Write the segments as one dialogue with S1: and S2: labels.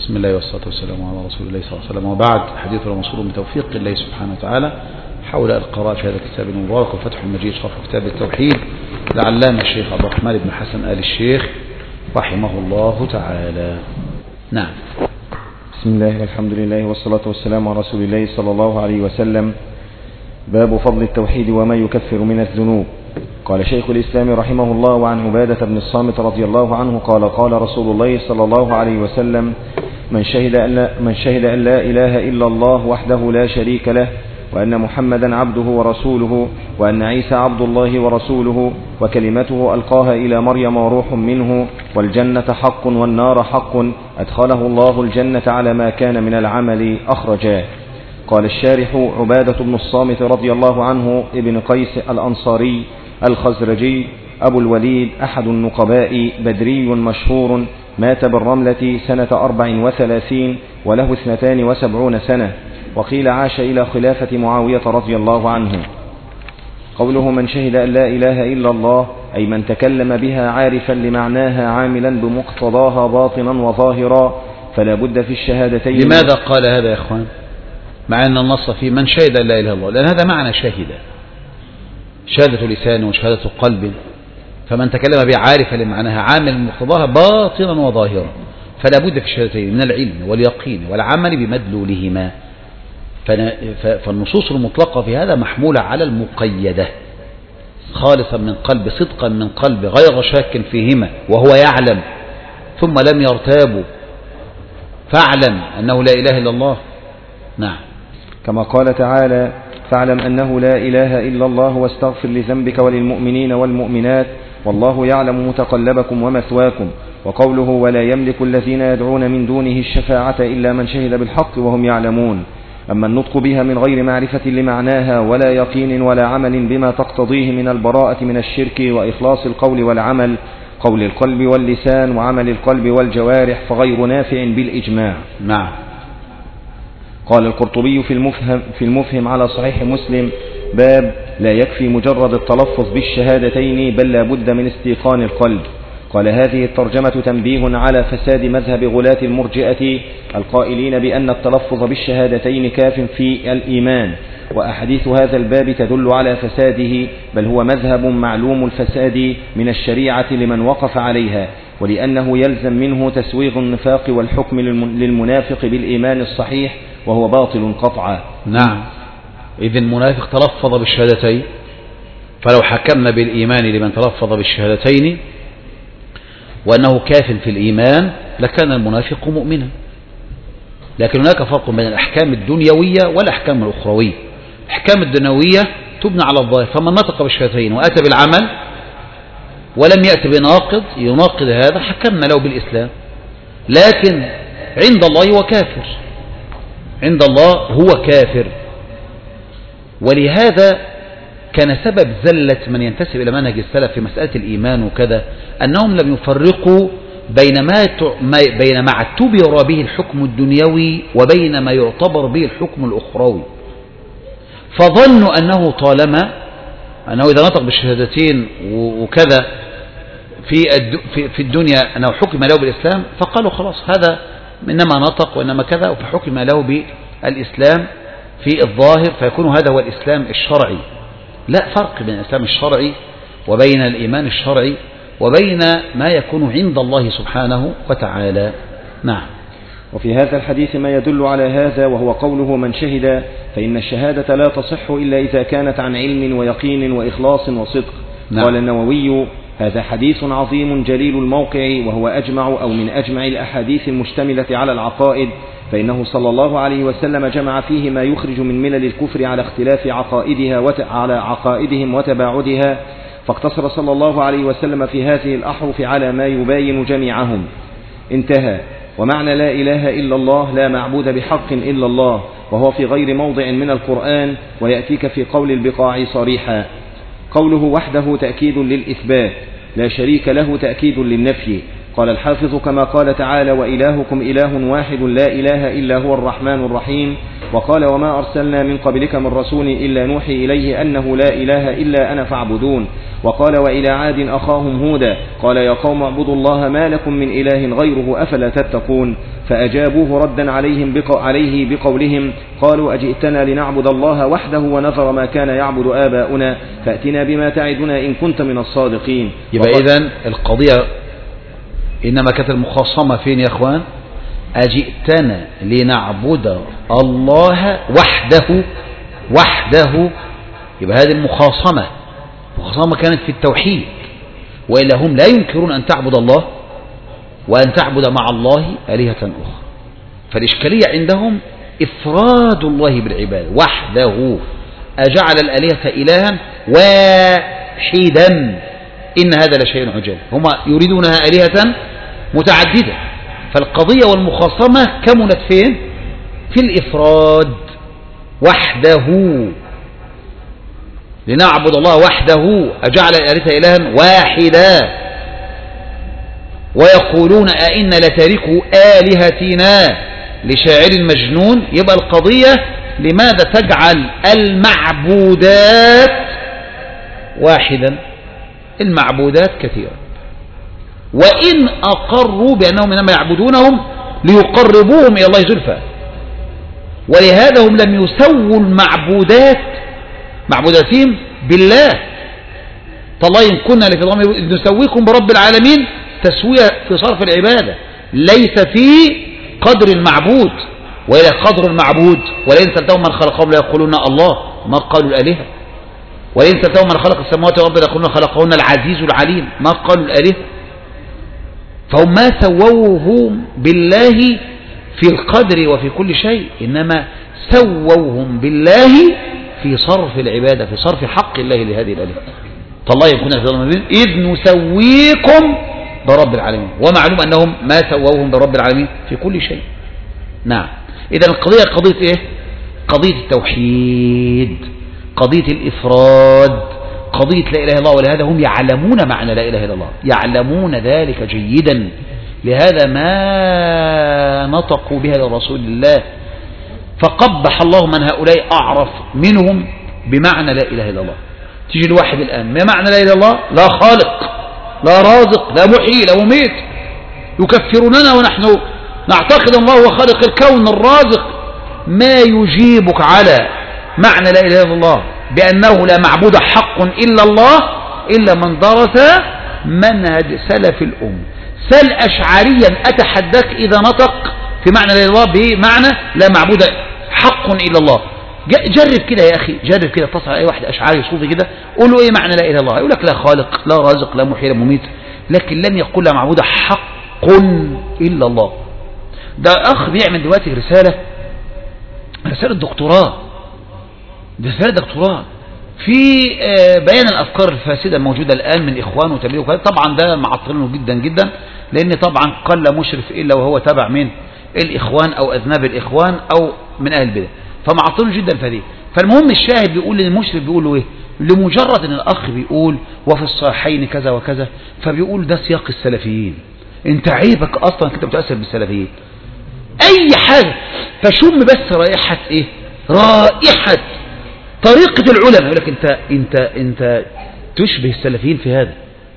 S1: بسم الله والصلاة والسلام على رسول الله صلى الله عليه وسلم، وبعد. حديثنا موصول بتوفيق الله سبحانه وتعالى حول القراءة في هذا الكتاب المبارك وفتح المجيد شرح كتاب التوحيد لعلامة الشيخ عبد الرحمن بن حسن آل الشيخ رحمه الله تعالى. نعم.
S2: بسم الله والحمد لله والصلاة والسلام على رسول الله صلى الله عليه وسلم. باب فضل التوحيد وما يكفر من الذنوب. قال شيخ الإسلام رحمه الله: وعن عبادة بن الصامت رضي الله عنه قال: قال رسول الله صلى الله عليه وسلم: من شهد أن لا إله إلا الله وحده لا شريك له، وأن محمدا عبده ورسوله، وأن عيسى عبد الله ورسوله، وكلمته ألقاها إلى مريم وروح منه، والجنة حق والنار حق، أدخله الله الجنة على ما كان من العمل، أخرجاه. قال الشارح: عبادة بن الصامت رضي الله عنه ابن قيس الأنصاري الخزرجي أبو الوليد، أحد النقباء، بدري مشهور، مات بالرملة سنة 34 وله 72 سنة، وقيل عاش إلى خلافة معاوية رضي الله عنه. قوله: من شهد أن لا إله إلا الله، أي من تكلم بها عارفا لمعناها عاملا بمقتضاها باطنا وظاهرا، فلا بد في الشهادتين.
S1: لماذا قال هذا يا إخوان؟ مع أن النص في من شهد أن لا إله إلا الله، لأن هذا معنى شهادة لسان وشهادة قلب، فمن تكلم بها عارفا لمعناها عاملا بمقتضاها باطنا وظاهرا، فلا بد في الشهادتين من العلم واليقين والعمل بمدلولهما. فالنصوص المطلقة في هذا محمولة على المقيدة، خالصا من قلب، صدقا من قلب، غير شاك فيهما، وهو يعلم ثم لم يرتابوا، فاعلم أنه لا إله إلا الله. نعم.
S2: كما قال تعالى: فاعلم أنه لا إله إلا الله واستغفر لذنبك وللمؤمنين والمؤمنات والله يعلم متقلبكم ومثواكم. وقوله: ولا يملك الذين يدعون من دونه الشفاعة إلا من شهد بالحق وهم يعلمون. أما النطق بها من غير معرفة لمعناها ولا يقين ولا عمل بما تقتضيه من البراءة من الشرك وإخلاص القول والعمل، قول القلب واللسان وعمل القلب والجوارح، فغير نافع بالإجماع.
S1: نعم.
S2: قال القرطبي في المفهم على صحيح مسلم: باب لا يكفي مجرد التلفظ بالشهادتين بل لا بد من استيقان القلب. قال: هذه الترجمة تنبيه على فساد مذهب غلاة المرجئة القائلين بأن التلفظ بالشهادتين كاف في الإيمان، وأحاديث هذا الباب تدل على فساده، بل هو مذهب معلوم الفساد من الشريعة لمن وقف عليها، ولأنه يلزم منه تسويغ النفاق والحكم للمنافق بالإيمان الصحيح، وهو باطل قطعا.
S1: نعم. إذن المنافق تلفظ بالشهادتين، فلو حكمنا بالإيمان لمن تلفظ بالشهادتين وأنه كاف في الإيمان لكان المنافق مؤمنا. لكن هناك فرق بين الأحكام الدنيوية والأحكام الأخروية. الأحكام الدنيوية تبنى على الظاهر، فمن نطق بالشهادتين وأتى بالعمل ولم يأتي بناقض يناقض هذا حكمنا له بالإسلام، لكن عند الله هو كافر، عند الله هو كافر. ولهذا كان سبب زلة من ينتسب إلى منهج السلف في مسألة الإيمان وكذا أنهم لم يفرقوا بين ما اعتبر به الحكم الدنيوي وبين ما يعتبر به الحكم الأخروي، فظنوا أنه طالما أنه إذا نطق بالشهادتين وكذا في الدنيا أنه حكم له بالإسلام، فقالوا خلاص هذا إنما نطق وإنما كذا، فحكم له بالإسلام في الظاهر، فيكون هذا هو الإسلام الشرعي. لا فرق بين الإسلام الشرعي وبين الإيمان الشرعي وبين ما يكون عند الله سبحانه وتعالى. نعم.
S2: وفي هذا الحديث ما يدل على هذا، وهو قوله: من شهد، فإن الشهادة لا تصح إلا إذا كانت عن علم ويقين وإخلاص وصدق.
S1: نعم.
S2: قال النووي: هذا حديث عظيم جليل الموقع، وهو أجمع أو من أجمع الأحاديث المشتملة على العقائد، فإنه صلى الله عليه وسلم جمع فيه ما يخرج من ملل الكفر على اختلاف عقائدها على عقائدهم وتباعدها، فاقتصر صلى الله عليه وسلم في هذه الأحرف على ما يباين جميعهم. انتهى. ومعنى لا إله إلا الله لا معبود بحق إلا الله، وهو في غير موضع من القرآن، ويأتيك في قول البقاع صريحا. قوله وحده تأكيد للإثبات، لا شريك له تأكيد للنفي. قال الحافظ: كما قال تعالى: وإلهكم إله واحد لا إله إلا هو الرحمن الرحيم. وقال وما أرسلنا من قبلك من رسول إلا نوحي إليه أنه لا إله إلا أنا فاعبدون. وقال وإلى عاد أخاهم هودا قال يا قوم اعبدوا الله ما لكم من إله غيره أفلا تتقون. فأجابوه ردا عليه بقولهم قالوا أجئتنا لنعبد الله وحده ونذر ما كان يعبد آباؤنا فأتنا بما تعدنا إن كنت من الصادقين.
S1: يبقى إذن القضية إنما كانت المخاصمة فين يا أخوان؟ أجئتنا لنعبد الله وحده. يبقى هذه المخاصمة كانت في التوحيد، وإلا هم لا ينكرون أن تعبد الله وأن تعبد مع الله آلهة أخرى. فالإشكالية عندهم إفراد الله بالعبادة وحده. أجعل الآلهة إلها واحدا إن هذا لشيء عجاب. هم يريدونها آلهة متعددة. فالقضية والمخاصمة كمنت فين؟ في الإفراد وحده. لنعبد الله وحده أجعل الآلهة إلها واحدا. ويقولون أئنا لتاركوا آلهتنا لشاعر مجنون. يبقى القضية لماذا تجعل المعبودات واحدا؟ المعبودات كثيرة، وإن أقروا بأنهم إنما يعبدونهم ليقربوهم إلى الله زلفى، ولهذا هم لم يسووا معبوداتهم بالله. تالله إن كنا لفي ضلال نسويكم برب العالمين تسوية في صرف العبادة، ليس في قدر المعبود وإلى قدر المعبود. ولئن سألتهم من خلقهم ليقولون الله، ما قالوا الآلهة. ولئن سألتهم من خلق السماوات والأرض ليقولون خلقهن العزيز العليم، ما قالوا الآلهة. فهم ما سووهم بالله في القدر وفي كل شيء، إنما سووهم بالله في صرف العبادة، في صرف حق الله لهذه الآلهة. تالله إن كنا في ضلال مبين إذ نسويكم برب العالمين. ومعلوم أنهم ما سووهم برب العالمين في كل شيء. نعم. إذن القضية قضية إيه؟ قضية التوحيد، قضية الإفراد، قضية لا إله إلا الله. ولهذا هم يعلمون معنى لا إله إلا الله، يعلمون ذلك جيدا. لهذا ما نطقوا بها لرسول الله. فقبح الله من هؤلاء أعرف منهم بمعنى لا إله إلا الله. تيجي الواحد الآن ما معنى لا إله إلا الله؟ لا خالق، لا رازق، لا محيي، لا مميت. يكفروننا ونحن نعتقد الله هو خالق الكون الرازق. ما يجيبك على معنى لا إله إلا الله بأنه لا معبود حق إلا الله إلا من درس منهج سلف الأمة. سل أشعريا أتحداك إذا نطق في معنى لا إله إلا الله بمعنى لا معبود حق إلا الله. جرب كده يا أخي، جرب كده، اتصل على أي واحد أشعري صوفي كده قول له إيه معنى لا إله إلا الله، يقول لك لا خالق، لا رازق، لا محيي، لا مميت، لكن لن يقول لا معبود حق إلا الله. ده أخ بيعمل دلوقتي رسالة دكتوراه، في بيان الأفكار الفاسدة الموجودة الآن من إخوان وتبليغ وكذا. طبعا ده معطلينه جدا جدا، لأن طبعا قل مشرف إلا وهو تبع من الإخوان أو أذناب الإخوان أو من أهل البدع، فمعطلينه جدا في دي. فالمهم الشاهد بيقول للمشرف، بيقول له إيه؟ لمجرد أن الأخ بيقول وفي الصحيحين كذا وكذا، فبيقول ده سياق السلفيين، أنت عيبك أصلا كنت بتأثر بالسلفيين أي حاجة، فشم بس رائحة إيه؟ رائحة طريقة العلماء. يقول لك أنت تشبه السلفيين في هذا.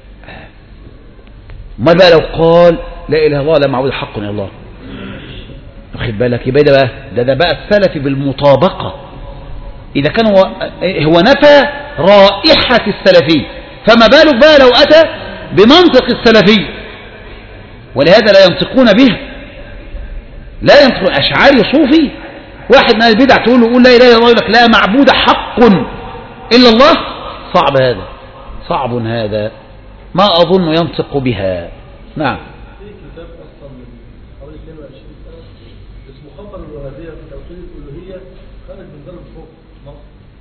S1: ما بقى لو قال لا إله إلا الله لا معبود حق إلا الله، واخد بالك؟ يبقى ده بقى السلفي بالمطابقة. إذا كان هو نفى رائحة السلفي، فما بالك بقى لو أتى بمنطق السلفي. ولهذا لا ينطقون به، لا ينطقون. أشعري صوفي واحد من البدع تقول له قول لا إله إلا الله، يقول لك لا معبود حق إلا الله. صعب هذا، صعب هذا، ما أظن ينطق بها. نعم.
S3: في كتاب أصلا من حوالي 22 سنة اسمه خطر الوهابية في توحيد الألوهية، خارج من دار الفوق مصر.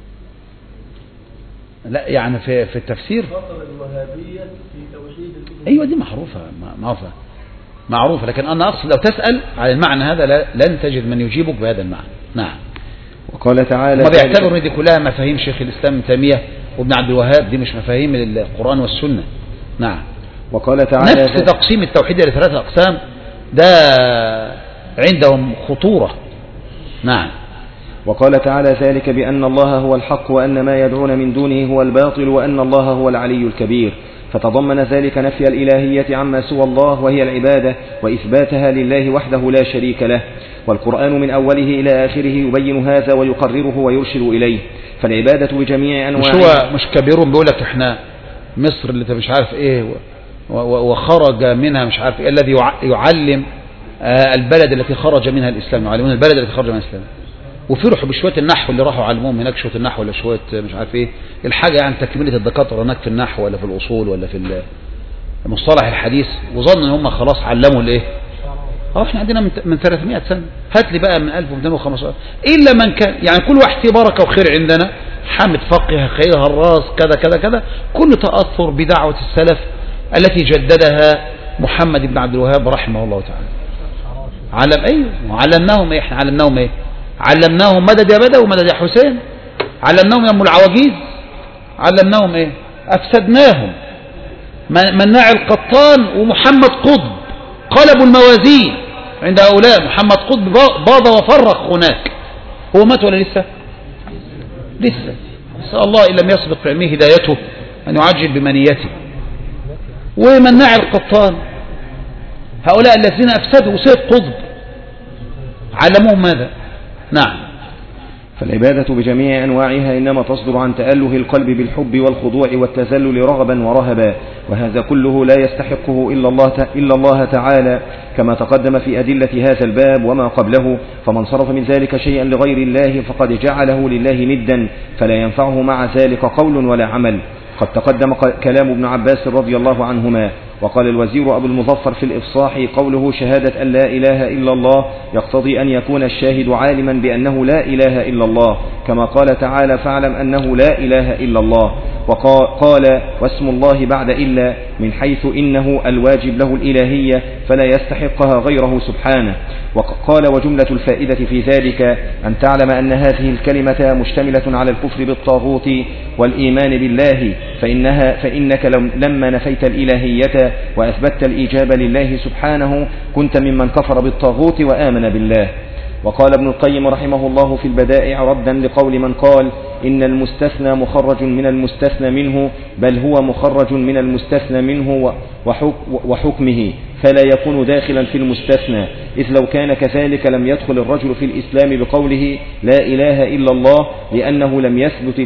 S1: لا يعني في التفسير
S3: خطر الوهابية في توحيد الألوهية.
S1: أيوة دي معروفة، لكن أنا أقصد لو تسأل على المعنى هذا لن تجد من يجيبك بهذا المعنى. نعم.
S2: وقال تعالى
S1: ما بيعتبروا ان دي كلها مفاهيم شيخ الإسلام ابن تيمية وابن عبد الوهاب، دي مش مفاهيم القرآن والسنة. نعم.
S2: وقال تعالى
S1: نفس تقسيم التوحيد إلى 3 أقسام ده عندهم خطورة. نعم.
S2: وقال تعالى ذلك بأن الله هو الحق وأن ما يدعون من دونه هو الباطل وأن الله هو العلي الكبير، فتضمن ذلك نفي الإلهية عما سوى الله وهي العبادة وإثباتها لله وحده لا شريك له. والقرآن من أوله إلى آخره يبين هذا ويقرره ويرشد إليه. فالعبادة بجميع أنواعها
S1: مش كبيرون بيقول لك احنا مصر اللي مش عارف ايه وخرج منها مش عارف ايه الذي يعلم البلد التي خرج منها الإسلام، يعلمون البلد التي خرج منها الإسلام، وفرحوا بشوية النحو اللي راحوا علموهم هناك، شوية النحو ولا شوية مش عارف ايه الحاجة، يعني تكملة الدكاترة هناك في النحو ولا في الأصول ولا في المصطلح الحديث، وظن ان هم خلاص علموا الايه. احنا عندنا من 300 سنة، هات لي بقى من 1215 إلا من كان يعني كل واحد فيه بركة وخير عندنا، حامد فقه خير هراس كذا كذا كذا، كل تأثر بدعوة السلف التي جددها محمد بن عبد الوهاب رحمه الله تعالى. علمناهم ايه؟ احنا علمناهم ايه؟ علمناهم مدد يا بدوي ومدد يا حسين، علمناهم يا ام العواجيز، علمناهم ايه؟ افسدناهم. مناع القطان ومحمد قطب قلبوا الموازين عند هؤلاء. محمد قطب باض وفرق هناك، هو مات ولا لسه؟ لسه. نسأل الله إن لم يسبق في علمه هدايته أن يعجل بمنيته. ومناع القطان، هؤلاء الذين أفسدوا سيد قطب علموهم ماذا؟ نعم.
S2: فالعبادة بجميع أنواعها إنما تصدر عن تأله القلب بالحب والخضوع والتذلل رغبا ورهبا، وهذا كله لا يستحقه إلا الله تعالى كما تقدم في أدلة هذا الباب وما قبله. فمن صرف من ذلك شيئا لغير الله فقد جعله لله ندا، فلا ينفعه مع ذلك قول ولا عمل. قد تقدم كلام ابن عباس رضي الله عنهما. وقال الوزير أبو المظفر في الإفصاح قوله شهادة أن لا إله إلا الله يقتضي أن يكون الشاهد عالما بأنه لا إله إلا الله، كما قال تعالى فاعلم أنه لا إله إلا الله. وقال واسم الله بعد إلا من حيث إنه الواجب له الإلهية فلا يستحقها غيره سبحانه. وقال وجملة الفائدة في ذلك أن تعلم أن هذه الكلمة مشتملة على الكفر بالطاغوت والإيمان بالله، فإنك لما نفيت الإلهية وأثبتت الإجابة لله سبحانه كنت ممن كفر بالطاغوت وآمن بالله. وقال ابن القيم رحمه الله في البدائع ردا لقول من قال إن المستثنى مخرج من المستثنى منه، بل هو مخرج من المستثنى منه وحكمه، فلا يكون داخلا في المستثنى، إذ لو كان كذلك لم يدخل الرجل في الإسلام بقوله لا إله إلا الله، لأنه لم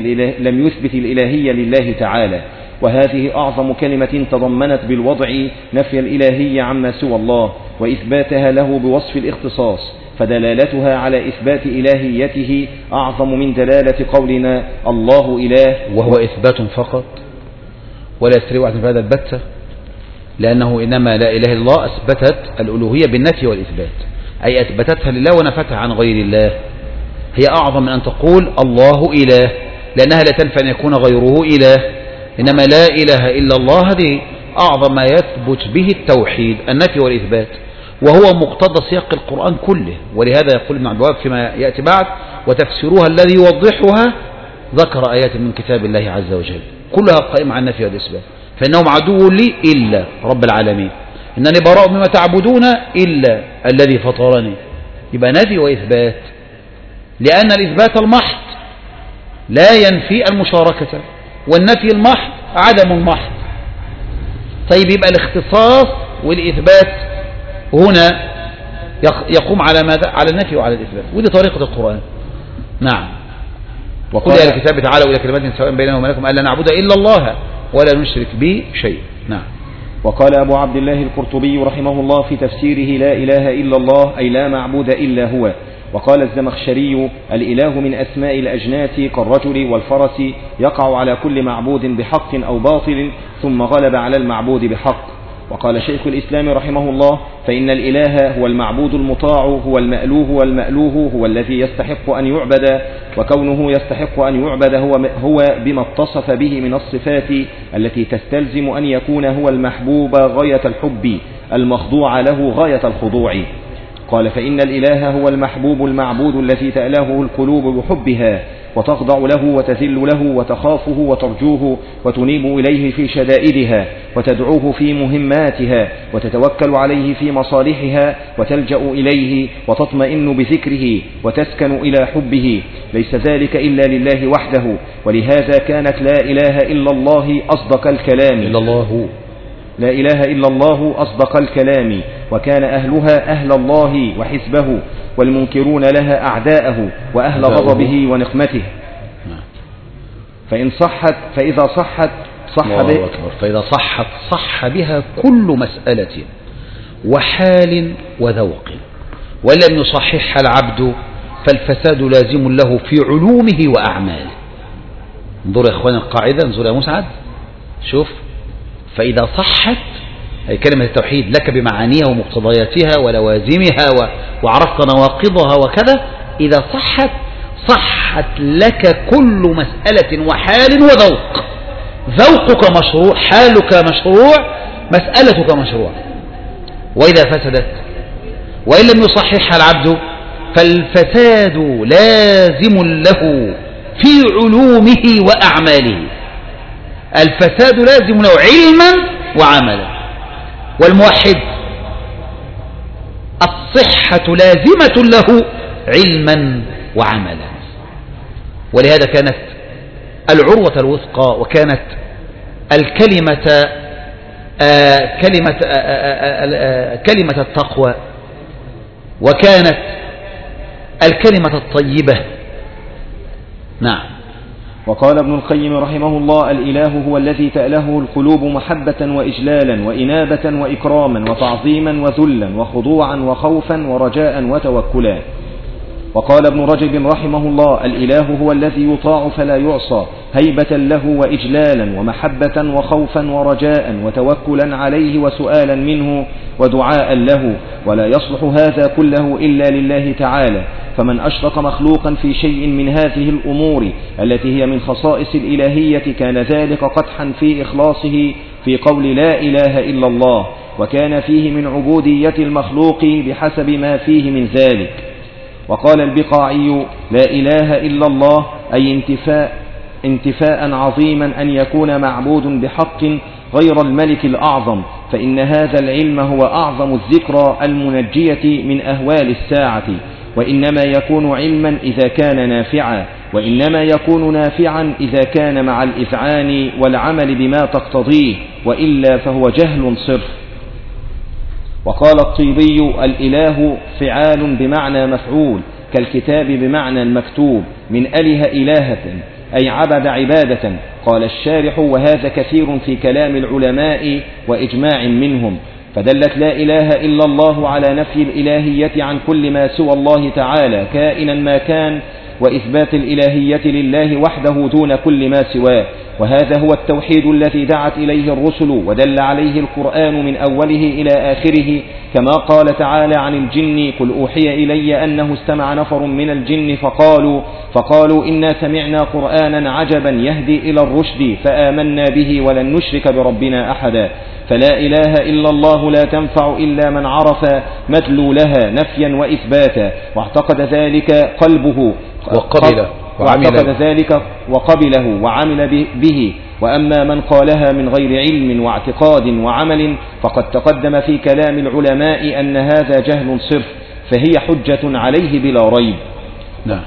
S2: يثبت الإلهية لله تعالى. وهذه أعظم كلمة تضمنت بالوضع نفي الإلهية عما سوى الله وإثباتها له بوصف الاختصاص، فدلالتها على إثبات إلهيته أعظم من دلالة قولنا الله إله،
S1: وهو إثبات فقط ولا يستريح واحد في هذا البتة، لأنه إنما لا إله إلا الله أثبتت الألوهية بالنفي والإثبات، أي أثبتتها لله ونفتها عن غير الله. هي أعظم من أن تقول الله إله، لأنها لا تنفع أن يكون غيره إله، إنما لا إله إلا الله هذه أعظم ما يثبت به التوحيد النفي والإثبات، وهو مقتضى سياق القرآن كله. ولهذا يقول ابن عبد الوهاب فيما يأتي بعد وتفسيرها الذي يوضحها ذكر آيات من كتاب الله عز وجل كلها قائمة عن النفي والإثبات. فإنهم عدو لي إلا رب العالمين، إنني براء مما تعبدون إلا الذي فطرني. يبقى نفي وإثبات، لأن الإثبات المحض لا ينفي المشاركة، والنفي المحض عدم المحض. طيب يبقى الاختصاص والإثبات هنا يقوم على ماذا؟ على النفي وعلى الإثبات، ودي طريقة القرآن. نعم. وقل يا الكتاب تعالوا إلى كلمات سواء بيننا وبينكم ألا نعبد إلا الله ولا نشرك به شيء. نعم.
S2: وقال أبو عبد الله القرطبي رحمه الله في تفسيره لا إله إلا الله أي لا معبود إلا هو. وقال الزمخشري الإله من أسماء الأجناس كالرجل والفرس يقع على كل معبود بحق أو باطل ثم غلب على المعبود بحق. وقال شيخ الإسلام رحمه الله فإن الإله هو المعبود المطاع، هو المألوه، والمألوه هو الذي يستحق أن يعبد، وكونه يستحق أن يعبد هو بما اتصف به من الصفات التي تستلزم أن يكون هو المحبوب غاية الحب المخضوع له غاية الخضوع. قال فإن الإله هو المحبوب المعبود الذي تألهه القلوب بحبها، وتخضع له وتذل له وتخافه وترجوه وتنيب إليه في شدائدها وتدعوه في مهماتها وتتوكل عليه في مصالحها وتلجأ إليه وتطمئن بذكره وتسكن إلى حبه، ليس ذلك إلا لله وحده. ولهذا كانت لا إله إلا الله أصدق الكلام لا إله إلا الله أصدق الكلام، وكان أهلها أهل الله وحزبه، والمنكرون لها أعداءه وأهل غضبه ونقمته. فإذا صحت
S1: صح بها كل مسألة وحال وذوق، وإن لم يصححها العبد فالفساد لازم له في علومه وأعماله. انظر يا إخوان القاعدة، انظر يا مسعد، شوف، فإذا صحت أي كلمة التوحيد لك بمعانيها ومقتضياتها ولوازمها وعرفت نواقضها وكذا، إذا صحت لك كل مسألة وحال وذوق. ذوقك مشروع، حالك مشروع، مسألتك مشروع. وإذا فسدت وإن لم يصححها العبد فالفساد لازم له في علومه وأعماله. الفساد لازم له علما وعملا. والموحد الصحة لازمة له علما وعملا. ولهذا كانت العروة الوثقى وكانت كلمة التقوى وكانت الكلمة الطيبة. نعم.
S2: وقال ابن القيم رحمه الله: الإله هو الذي تأله القلوب محبة وإجلالا وإنابة وإكراما وتعظيما وذلا وخضوعا وخوفا ورجاء وتوكلا. وقال ابن رجب رحمه الله: الإله هو الذي يطاع فلا يعصى، هيبة له وإجلالا ومحبة وخوفا ورجاء وتوكلا عليه وسؤالا منه ودعاء له، ولا يصلح هذا كله إلا لله تعالى. فمن أشرك مخلوقا في شيء من هذه الأمور التي هي من خصائص الإلهية كان ذلك قدحا في إخلاصه في قول لا إله إلا الله، وكان فيه من عبودية المخلوق بحسب ما فيه من ذلك. وقال البقاعي: لا إله إلا الله أي انتفاء عظيما أن يكون معبود بحق غير الملك الأعظم، فإن هذا العلم هو أعظم الذكرى المنجية من أهوال الساعة، وإنما يكون علما إذا كان نافعا، وإنما يكون نافعا إذا كان مع الإذعان والعمل بما تقتضيه، وإلا فهو جهل صرف. وقال الطيبي: الإله فعال بمعنى مفعول، كالكتاب بمعنى المكتوب، من أله إلهة أي عبد عبادة. قال الشارح: وهذا كثير في كلام العلماء وإجماع منهم، فدلت لا إله إلا الله على نفي الإلهية عن كل ما سوى الله تعالى كائنا ما كان، وإثبات الإلهية لله وحده دون كل ما سواه. وهذا هو التوحيد الذي دعت إليه الرسل ودل عليه القرآن من أوله إلى آخره، كما قال تعالى عن الجن: قل أوحي إلي أنه استمع نفر من الجن فقالوا إنا سمعنا قرآنا عجبا يهدي إلى الرشد فآمنا به ولن نشرك بربنا أحدا. فلا إله إلا الله لا تنفع إلا من عرف مدلولها نفيا وإثباتا، واعتقد ذلك قلبه وقبله وعمل به. وأما من قالها من غير علم واعتقاد وعمل فقد تقدم في كلام العلماء أن هذا جهل صرف، فهي حجة عليه بلا ريب.
S1: نعم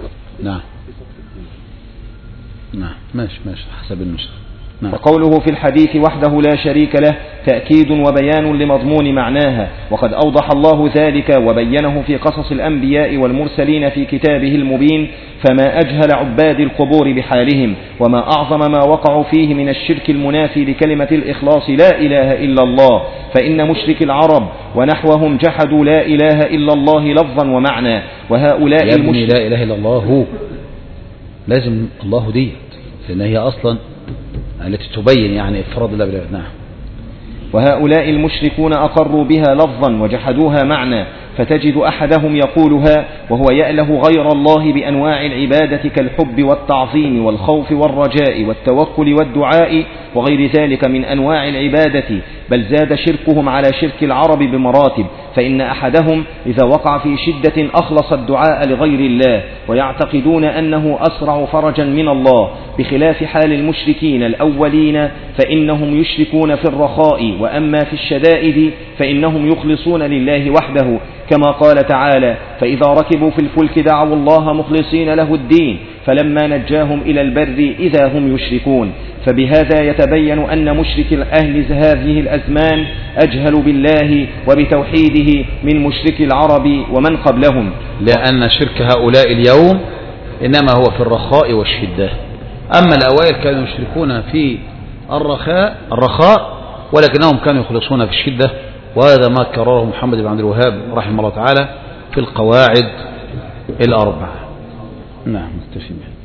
S1: ماشي حسب النسخة.
S2: وقوله في الحديث وحده لا شريك له تأكيد وبيان لمضمون معناها، وقد أوضح الله ذلك وبينه في قصص الأنبياء والمرسلين في كتابه المبين. فما أجهل عباد القبور بحالهم، وما أعظم ما وقعوا فيه من الشرك المنافي لكلمة الإخلاص لا إله إلا الله. فإن مشرك العرب ونحوهم جحدوا لا إله إلا الله لفظا ومعنى. وهؤلاء
S1: لا إله إلا الله هو لازم الله ديت، لأن هي أصلا التي تبين يعني إفراد الله بالعبادة. نعم.
S2: وهؤلاء المشركون أقروا بها لفظا وجحدوها معنى، فتجد أحدهم يقولها وهو يأله غير الله بأنواع العبادة كالحب والتعظيم والخوف والرجاء والتوكل والدعاء وغير ذلك من أنواع العبادة، بل زاد شركهم على شرك العرب بمراتب. فإن أحدهم إذا وقع في شدة أخلص الدعاء لغير الله، ويعتقدون أنه أسرع فرجا من الله، بخلاف حال المشركين الأولين فإنهم يشركون في الرخاء، وأما في الشدائد فإنهم يخلصون لله وحده، كما قال تعالى: فإذا ركبوا في الفلك دعوا الله مخلصين له الدين فلما نجاهم إلى البر إذا هم يشركون. فبهذا يتبين أن مشرك أهل هذه الأزمان أجهل بالله وبتوحيده من مشرك العرب ومن قبلهم،
S1: لأن شرك هؤلاء اليوم إنما هو في الرخاء والشدة. أما الأوائل كانوا يشركون في الرخاء ولكنهم كانوا يخلصون في الشدة، وهذا ما كرره محمد بن عبد الوهاب رحمه الله تعالى في القواعد الأربع. نعم، مستفيد.